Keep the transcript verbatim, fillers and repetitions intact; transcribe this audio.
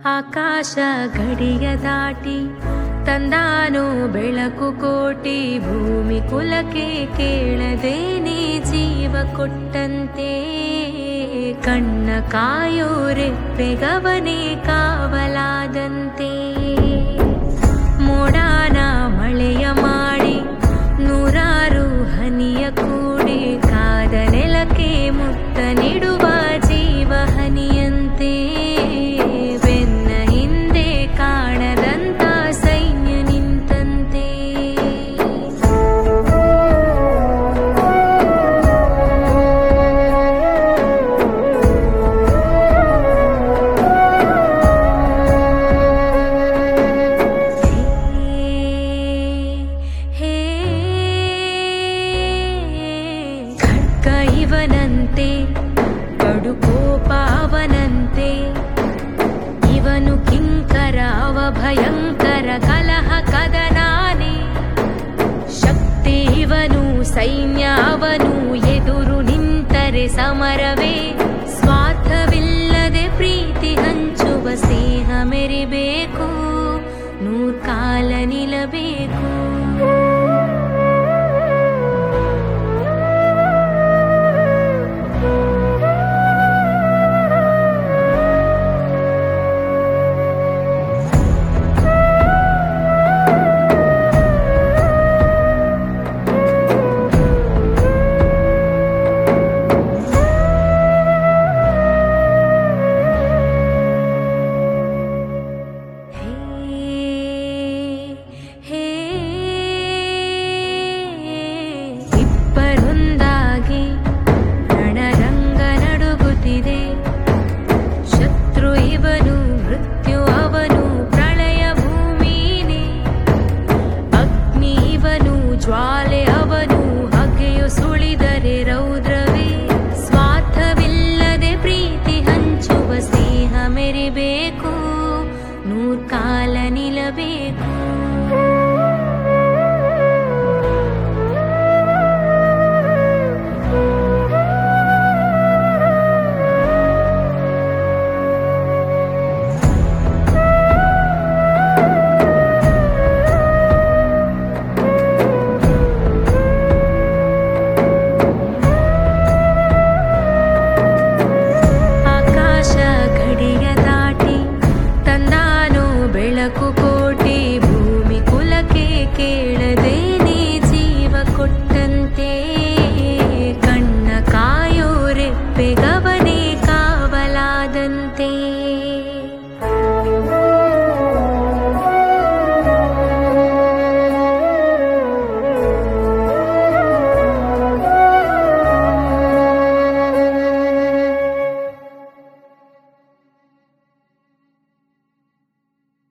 ಆಕಾಶ ಗಡಿಯ ದಾಟಿ ತಂದಾನೋ ಬೆಳಕು ಕೋಟಿ, ಭೂಮಿ ಕುಲಕ್ಕೆ ಕೇಳದೇನೆ ಜೀವ ಕೊಟ್ಟಂತೆ. ಕಣ್ಣ ಕಾಯೋ ರೆಪ್ಪೆಗವನೇ ಕಾವಲಾದಂತೆ. ಮೋಡಾನ ಮಳೆಯ ಮಾಡಿ ನೂರಾರು ಹನಿಯ ಕೂಡಿ, ಕಾದ ನೆಲಕ್ಕೆ ಮುತ್ತ ನೀಡುವ ಜೀವ ಹನಿಯಂತೆ. ಬೆನ್ನ ಹಿಂದೆ ಕಾಣದಂತ ಸೈನ್ಯ ನಿಂತಂತೆ. ಹೇ ಖಡ್ಗ ಇವನಂತೆ, ಕಡು ಕೋಪ ಅವನಂತೆ. ಇವನು ಕಿಂಕರ ಅವ ಭಯಂಕರ, ಕಲಹ ಕದನಾನೆ. ಶಕ್ತಿ ಇವನು ಸೈನ್ಯ ಅವನು, ಎದುರು ನಿಂತರೆ ಸಮರವೇ. ಸ್ವಾರ್ಥವಿಲ್ಲದೆ ಪ್ರೀತಿ ಹಂಚುವ ಸ್ನೇಹ ಮೆರಿಬೇಕು, ನೂರ್ಕಾಲ ನಿಲ್ಲಬೇಕು. ಇಬ್ಬರೊಂದಾಗಿ ರಣರಂಗ ನಡುಗುತ್ತಿದೆ. ಶತ್ರು ಇವನು, ಮೃತ್ಯು ಅವನು, ಪ್ರಳಯ ಭೂಮಿನೇ. ಅಗ್ನಿ ಇವನು, ಜ್ವಾಲೆ ಅವನು, ಹಗೆಯು ಸುಳಿದರೆ ರೌದ್ರವೇ. ಸ್ವಾರ್ಥವಿಲ್ಲದೆ ಪ್ರೀತಿ ಹಂಚುವ ಸ್ನೇಹ ಮೆರಿಬೇಕು, ನೂರ್ಕಾಲ ನಿಲ್ಲಬೇಕು. ಆಕಾಶ ಗಡಿಯ ದಾಟಿ ತಂದಾನೋ ಬೆಳಕು ಕೋಟಿ, ಭೂಮಿ ಕುಲಕ್ಕೆ ಕೇಳದೇನೆ ಜೀವ ಕೊಟ್ಟಂತೆ. ಕಣ್ಣ ಕಾಯೋ ರೆಪ್ಪೆಗವನೇ ಕಾವಲಾದಂತೆ.